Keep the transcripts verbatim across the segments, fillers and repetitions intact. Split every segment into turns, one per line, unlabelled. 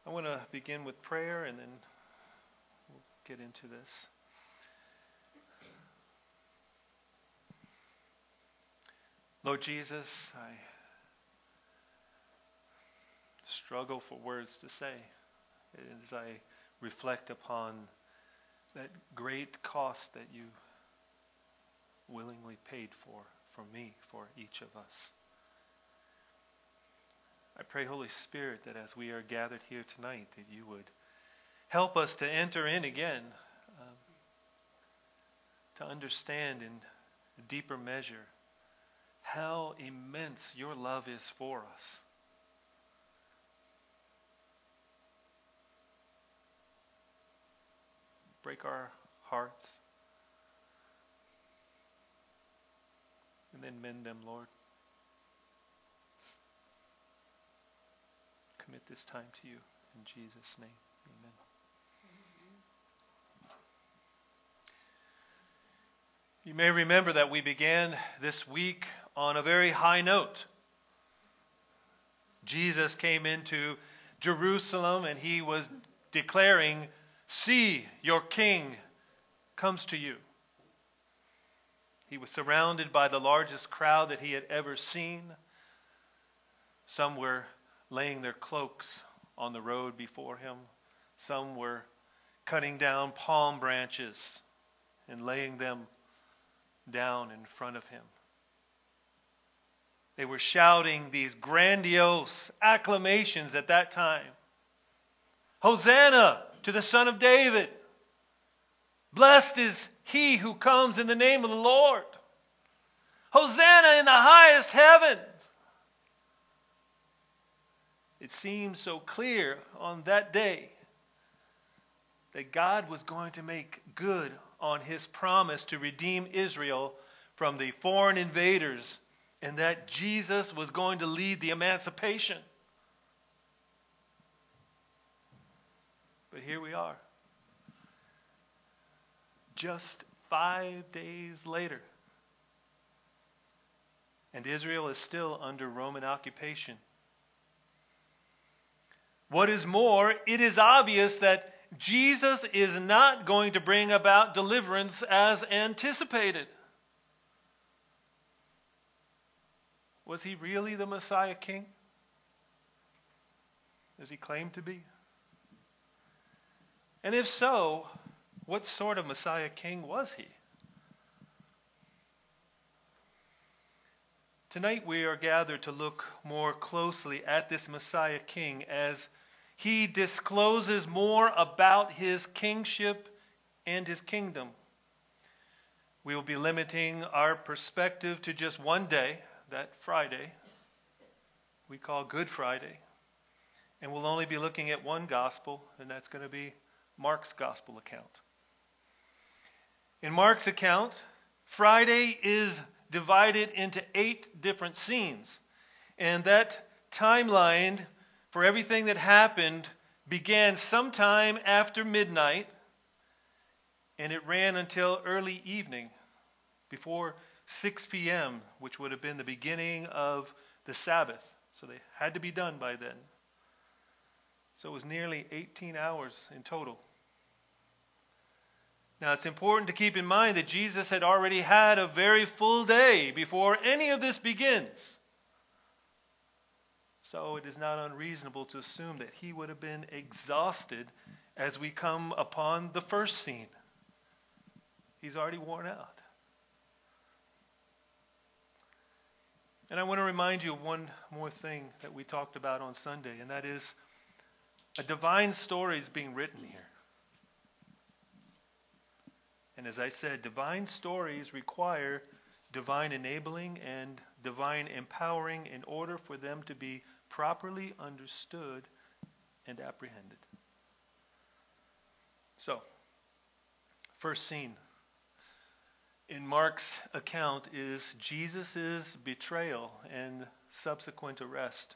I want to begin with prayer and then we'll get into this. Lord Jesus, I struggle for words to say as I reflect upon that great cost that you willingly paid for, for me, for each of us. I pray, Holy Spirit, that as we are gathered here tonight, that you would help us to enter in again, um, to understand in a deeper measure how immense your love is for us. Break our hearts and then mend them, Lord. Commit this time to you in Jesus' name. Amen. You may remember that we began this week on a very high note. Jesus came into Jerusalem and he was declaring, "See, your king comes to you." He was surrounded by the largest crowd that he had ever seen. Some were laying their cloaks on the road before him. Some were cutting down palm branches and laying them down in front of him. They were shouting these grandiose acclamations at that time. "Hosanna to the Son of David. Blessed is he who comes in the name of the Lord. Hosanna in the highest heavens." It seemed so clear on that day that God was going to make good on his promise to redeem Israel from the foreign invaders, and that Jesus was going to lead the emancipation. But here we are, just five days later, and Israel is still under Roman occupation. What is more, it is obvious that Jesus is not going to bring about deliverance as anticipated. Was he really the Messiah King, as he claimed to be? And if so, what sort of Messiah King was he? Tonight we are gathered to look more closely at this Messiah King as he discloses more about his kingship and his kingdom. We will be limiting our perspective to just one day, that Friday, we call Good Friday. And we'll only be looking at one gospel, and that's going to be Mark's gospel account. In Mark's account, Friday is divided into eight different scenes. And that timeline for everything that happened began sometime after midnight, and it ran until early evening, before six p.m., which would have been the beginning of the Sabbath. So they had to be done by then. So it was nearly eighteen hours in total. Now it's important to keep in mind that Jesus had already had a very full day before any of this begins. So it is not unreasonable to assume that he would have been exhausted as we come upon the first scene. He's already worn out. And I want to remind you of one more thing that we talked about on Sunday, and that is a divine story is being written here. And as I said, divine stories require divine enabling and divine empowering in order for them to be properly understood and apprehended. So, first scene in Mark's account is Jesus' betrayal and subsequent arrest.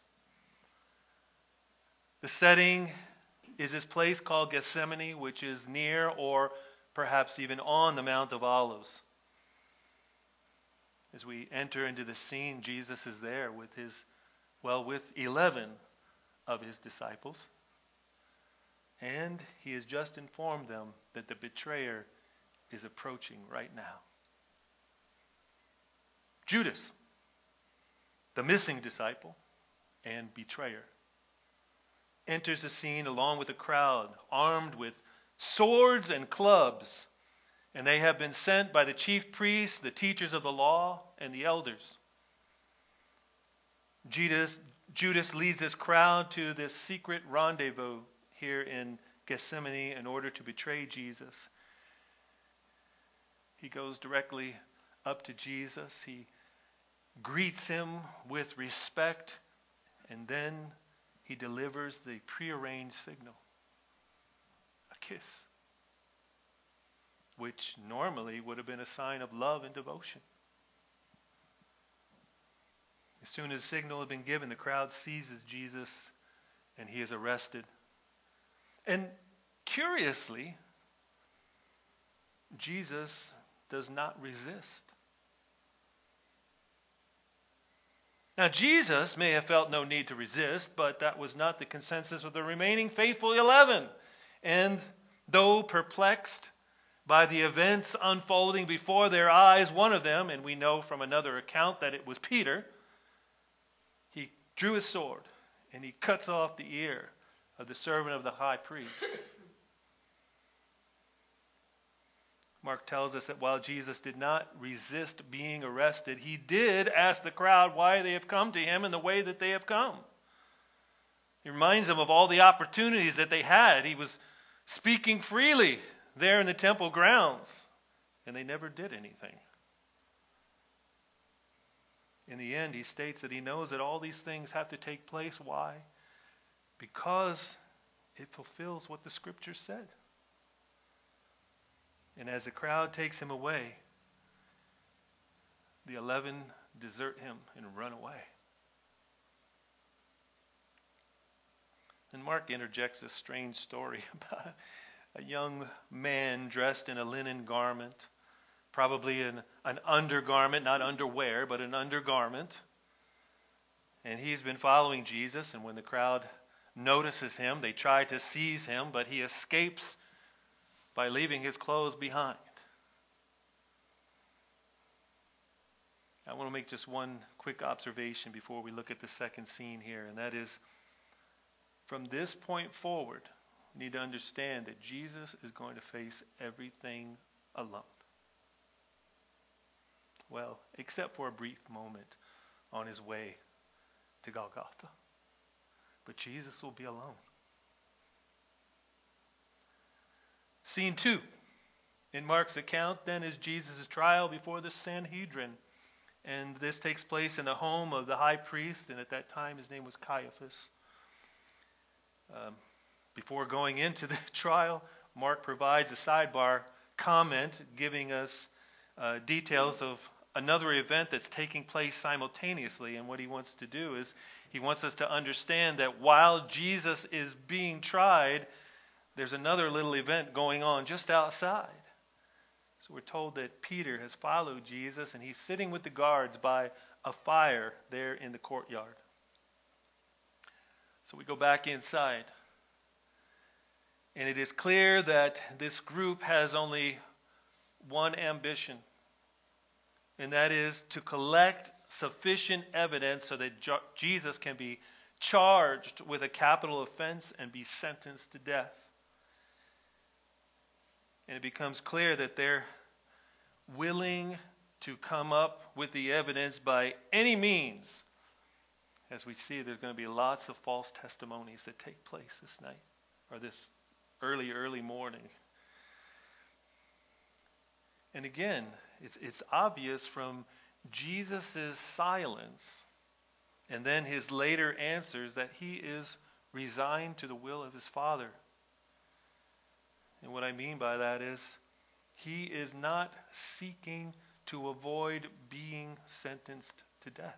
The setting is this place called Gethsemane, which is near or perhaps even on the Mount of Olives. As we enter into the scene, Jesus is there with his, well, with eleven of his disciples. And he has just informed them that the betrayer is approaching right now. Judas, the missing disciple and betrayer, enters the scene along with a crowd armed with swords and clubs, and they have been sent by the chief priests, the teachers of the law, and the elders. Judas, Judas leads this crowd to this secret rendezvous here in Gethsemane in order to betray Jesus. He goes directly up to Jesus. He greets him with respect, and then he delivers the prearranged signal, a kiss, which normally would have been a sign of love and devotion. As soon as the signal had been given, the crowd seizes Jesus and he is arrested. And curiously, Jesus does not resist. Now, Jesus may have felt no need to resist, but that was not the consensus of the remaining faithful eleven. And though perplexed by the events unfolding before their eyes, one of them, and we know from another account that it was Peter, he drew his sword and he cuts off the ear of the servant of the high priest. Mark tells us that while Jesus did not resist being arrested, he did ask the crowd why they have come to him in the way that they have come. He reminds them of all the opportunities that they had. He was speaking freely there in the temple grounds, and they never did anything. In the end, he states that he knows that all these things have to take place. Why? Because it fulfills what the Scripture said. And as the crowd takes him away, the eleven desert him and run away. And Mark interjects a strange story about a young man dressed in a linen garment, probably an, an undergarment, not underwear, but an undergarment. And he's been following Jesus, and when the crowd notices him, they try to seize him, but he escapes by leaving his clothes behind. I want to make just one quick observation before we look at the second scene here, and that is, from this point forward, we need to understand that Jesus is going to face everything alone. Well, except for a brief moment on his way to Golgotha. But Jesus will be alone. Scene two in Mark's account then is Jesus' trial before the Sanhedrin. And this takes place in the home of the high priest, and at that time his name was Caiaphas. Um, before going into the trial, Mark provides a sidebar comment giving us uh, details of another event that's taking place simultaneously. And what he wants to do is he wants us to understand that while Jesus is being tried, there's another little event going on just outside. So we're told that Peter has followed Jesus and he's sitting with the guards by a fire there in the courtyard. So we go back inside. And it is clear that this group has only one ambition. And that is to collect sufficient evidence so that Jo- Jesus can be charged with a capital offense and be sentenced to death. And it becomes clear that they're willing to come up with the evidence by any means. As we see, there's going to be lots of false testimonies that take place this night, or this early, early morning. And again, it's, it's obvious from Jesus' silence and then his later answers that he is resigned to the will of his Father. And what I mean by that is he is not seeking to avoid being sentenced to death.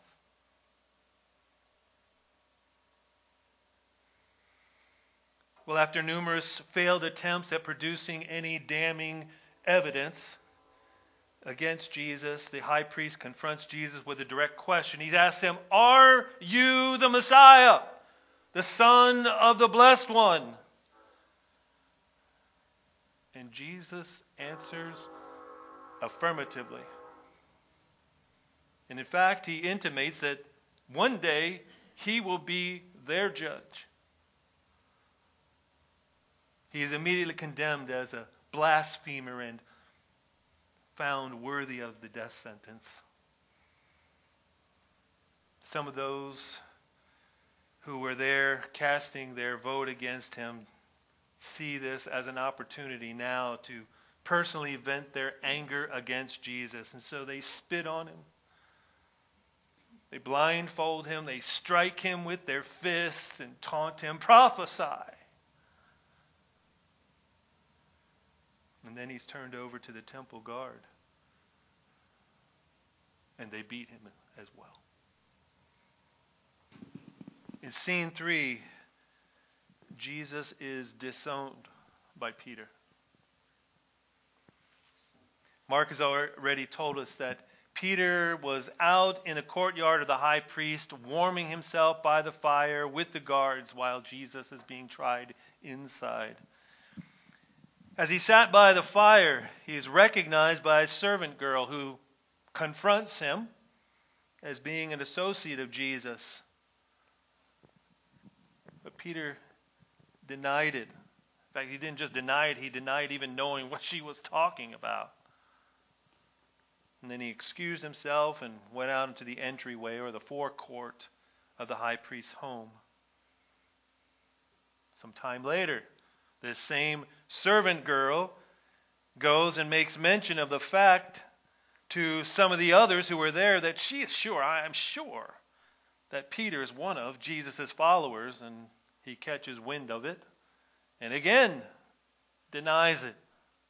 Well, after numerous failed attempts at producing any damning evidence against Jesus, the high priest confronts Jesus with a direct question. He asks him, "Are you the Messiah, the Son of the Blessed One?" And Jesus answers affirmatively. And in fact, he intimates that one day he will be their judge. He is immediately condemned as a blasphemer and found worthy of the death sentence. Some of those who were there casting their vote against him see this as an opportunity now to personally vent their anger against Jesus. And so they spit on him. They blindfold him. They strike him with their fists and taunt him, "Prophesy." And then he's turned over to the temple guard. And they beat him as well. In scene three, Jesus is disowned by Peter. Mark has already told us that Peter was out in the courtyard of the high priest, warming himself by the fire with the guards while Jesus is being tried inside. As he sat by the fire, he is recognized by a servant girl who confronts him as being an associate of Jesus. But Peter denied it. In fact, he didn't just deny it, he denied even knowing what she was talking about. And then he excused himself and went out into the entryway or the forecourt of the high priest's home. Some time later, this same servant girl goes and makes mention of the fact to some of the others who were there that she is sure, I am sure, that Peter is one of Jesus' followers, and he catches wind of it and again denies it.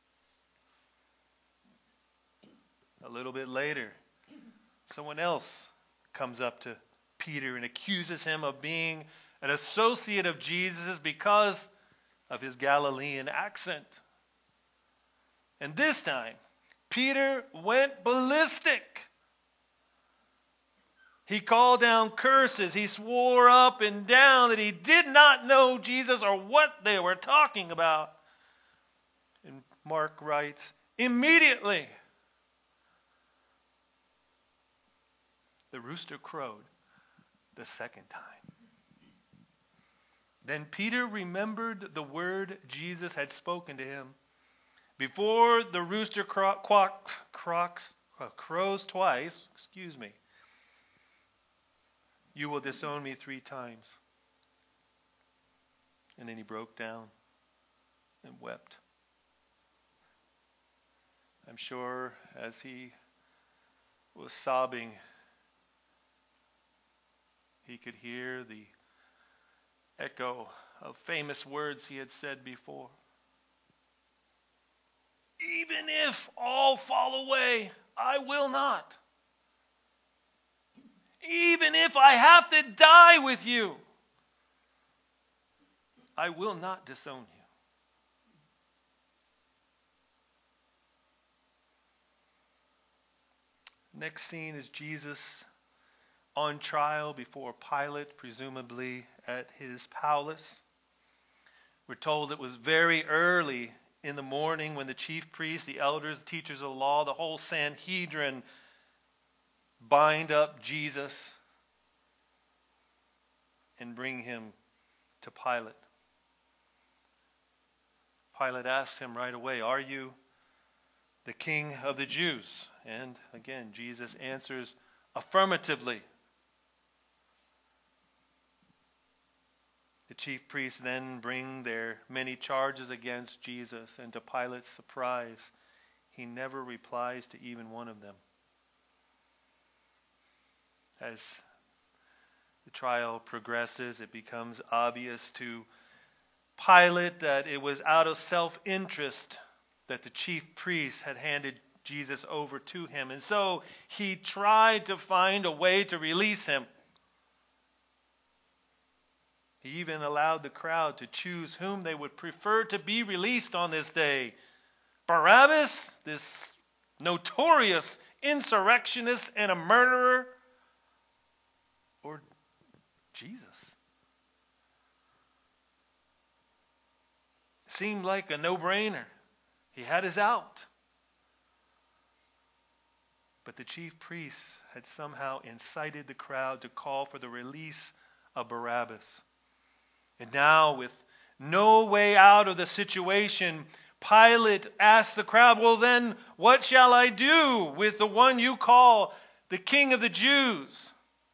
A little bit later, someone else comes up to Peter and accuses him of being an associate of Jesus because of his Galilean accent. And this time, Peter went ballistic. He called down curses. He swore up and down that he did not know Jesus or what they were talking about. And Mark writes, immediately the rooster crowed the second time. Then Peter remembered the word Jesus had spoken to him. Before the rooster cro- quack, crocs, uh, crows twice, excuse me, you will disown me three times. And then he broke down and wept. I'm sure as he was sobbing, he could hear the echo of famous words he had said before. Even if all fall away, I will not. Even if I have to die with you, I will not disown you. Next scene is Jesus on trial before Pilate, presumably at his palace. We're told it was very early in the morning when the chief priests, the elders, the teachers of the law, the whole Sanhedrin bind up Jesus and bring him to Pilate. Pilate asks him right away, "Are you the king of the Jews?" And again, Jesus answers affirmatively. The chief priests then bring their many charges against Jesus, and to Pilate's surprise, he never replies to even one of them. As the trial progresses, it becomes obvious to Pilate that it was out of self-interest that the chief priests had handed Jesus over to him. And so he tried to find a way to release him. He even allowed the crowd to choose whom they would prefer to be released on this day. Barabbas, this notorious insurrectionist and a murderer, or Jesus? Seemed like a no-brainer. He had his out. But the chief priests had somehow incited the crowd to call for the release of Barabbas. And now, with no way out of the situation, Pilate asked the crowd, well then, what shall I do with the one you call the King of the Jews?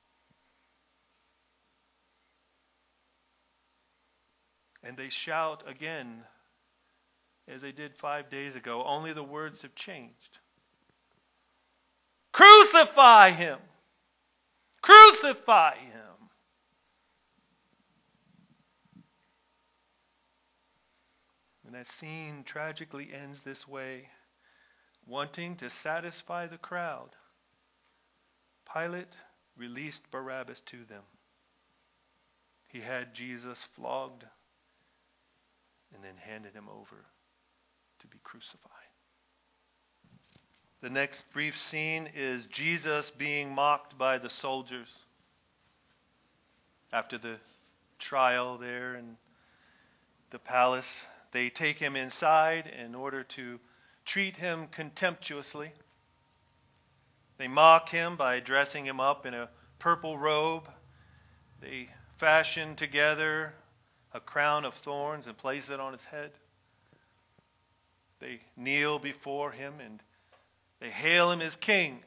And they shout again, as they did five days ago, only the words have changed. Crucify him! Crucify him! And that scene tragically ends this way. Wanting to satisfy the crowd, Pilate released Barabbas to them. He had Jesus flogged and then handed him over to be crucified. The next brief scene is Jesus being mocked by the soldiers. After the trial there in the palace, they take him inside in order to treat him contemptuously. They mock him by dressing him up in a purple robe. They fashion together a crown of thorns and place it on his head. They kneel before him and they hail him as king.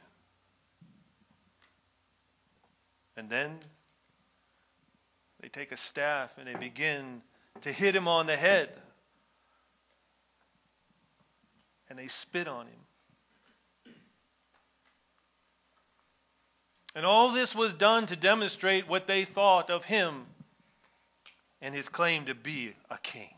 And then they take a staff and they begin to hit him on the head. And they spit on him. And all this was done to demonstrate what they thought of him and his claim to be a king.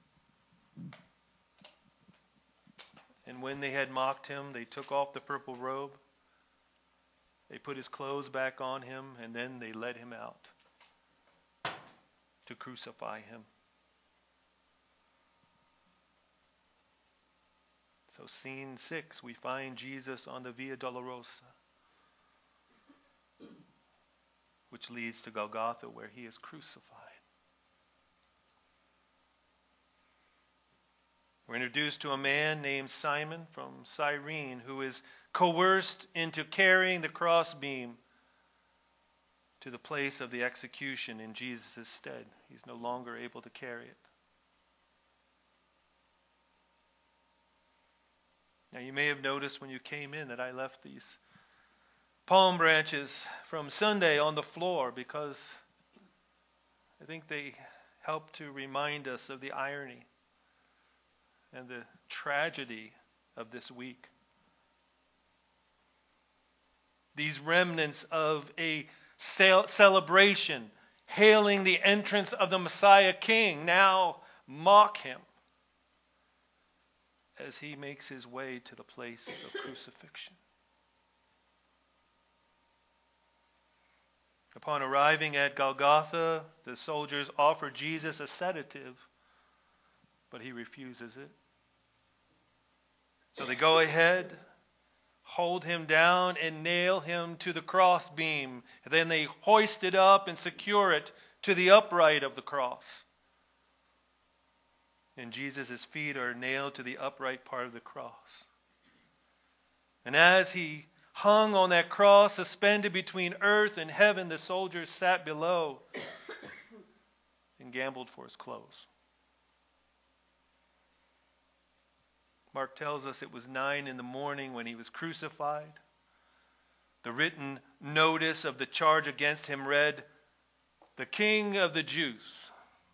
And when they had mocked him, they took off the purple robe. They put his clothes back on him, and then they led him out to crucify him. So scene six, we find Jesus on the Via Dolorosa, which leads to Golgotha, where he is crucified. We're introduced to a man named Simon from Cyrene who is coerced into carrying the crossbeam to the place of the execution in Jesus' stead. He's no longer able to carry it. Now you may have noticed when you came in that I left these palm branches from Sunday on the floor because I think they help to remind us of the irony and the tragedy of this week. These remnants of a celebration hailing the entrance of the Messiah King now mock him as he makes his way to the place of crucifixion. Upon arriving at Golgotha, the soldiers offer Jesus a sedative, but he refuses it. So they go ahead, hold him down, and nail him to the crossbeam. And then they hoist it up and secure it to the upright of the cross. And Jesus' feet are nailed to the upright part of the cross. And as he hung on that cross, suspended between earth and heaven, the soldiers sat below and gambled for his clothes. Mark tells us it was nine in the morning when he was crucified. The written notice of the charge against him read, "The King of the Jews."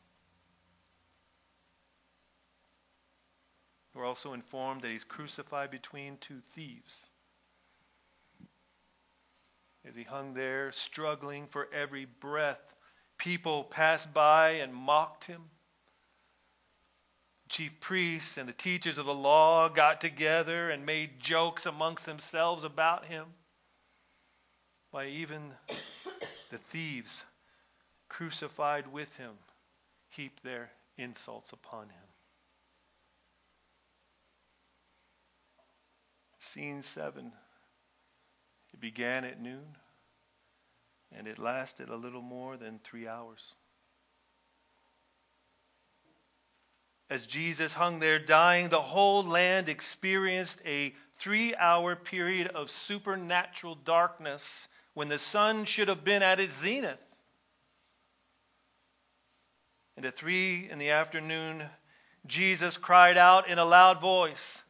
We're also informed that he's crucified between two thieves. As he hung there, struggling for every breath, people passed by and mocked him. Chief priests and the teachers of the law got together and made jokes amongst themselves about him. Why, even the thieves crucified with him heaped their insults upon him. Scene seven. It began at noon, and it lasted a little more than three hours. As Jesus hung there dying, the whole land experienced a three-hour period of supernatural darkness when the sun should have been at its zenith. And at three in the afternoon, Jesus cried out in a loud voice,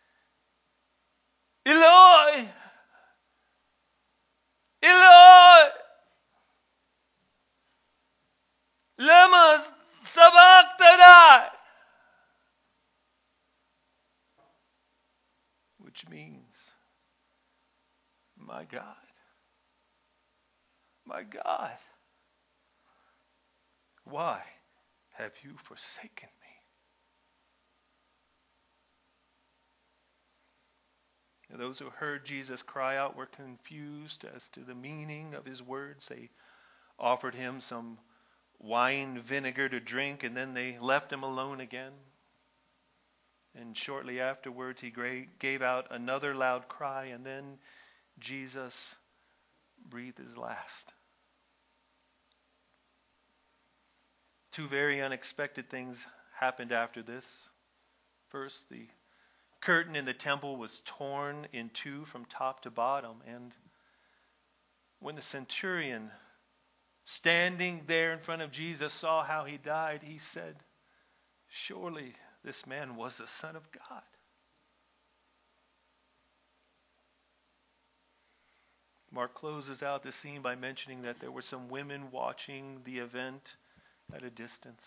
Eloi! Eloi! Lema sabachthani! Which means, my God, my God, why have you forsaken me? And those who heard Jesus cry out were confused as to the meaning of his words. They offered him some wine vinegar to drink, and then they left him alone again. And shortly afterwards, he gave out another loud cry, and then Jesus breathed his last. Two very unexpected things happened after this. First, the curtain in the temple was torn in two from top to bottom, and when the centurion, standing there in front of Jesus, saw how he died, he said, surely this man was the Son of God. Mark closes out the scene by mentioning that there were some women watching the event at a distance.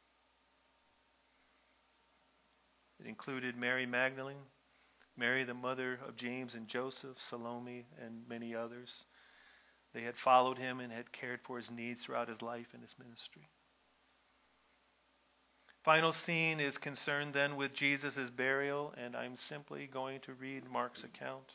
It included Mary Magdalene, Mary the mother of James and Joseph, Salome, and many others. They had followed him and had cared for his needs throughout his life and his ministry. Final scene is concerned then with Jesus' burial, and I'm simply going to read Mark's account.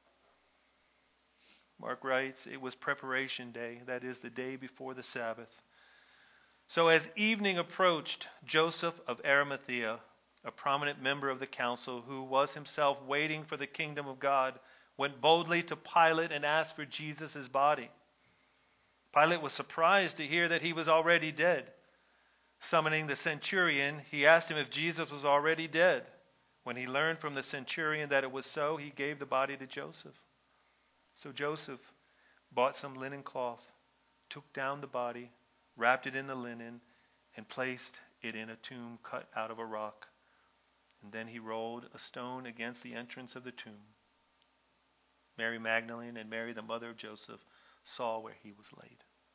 Mark writes, it was preparation day, that is the day before the Sabbath. So as evening approached, Joseph of Arimathea, a prominent member of the council who was himself waiting for the kingdom of God, went boldly to Pilate and asked for Jesus' body. Pilate was surprised to hear that he was already dead. Summoning the centurion, he asked him if Jesus was already dead. When he learned from the centurion that it was so, he gave the body to Joseph. So Joseph bought some linen cloth, took down the body, wrapped it in the linen, and placed it in a tomb cut out of a rock. And then he rolled a stone against the entrance of the tomb. Mary Magdalene and Mary, the mother of Joseph, saw where he was laid.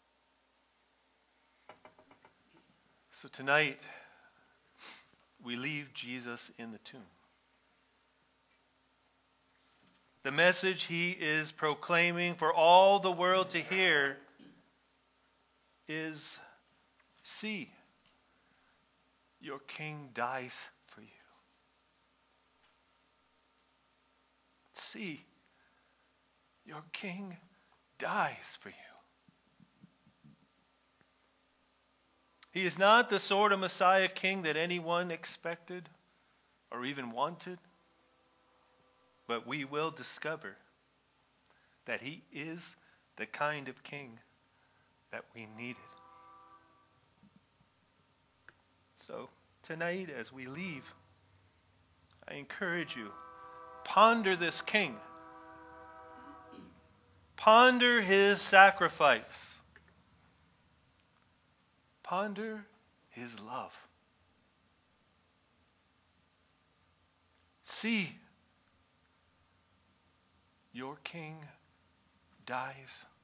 So tonight, we leave Jesus in the tomb. The message he is proclaiming for all the world to hear is, see, your king dies for you. See, your king dies for you. He is not the sort of Messiah king that anyone expected or even wanted. But we will discover that he is the kind of king that we needed. So tonight as we leave, I encourage you, ponder this king. Ponder his sacrifice. Ponder his love. See, your king dies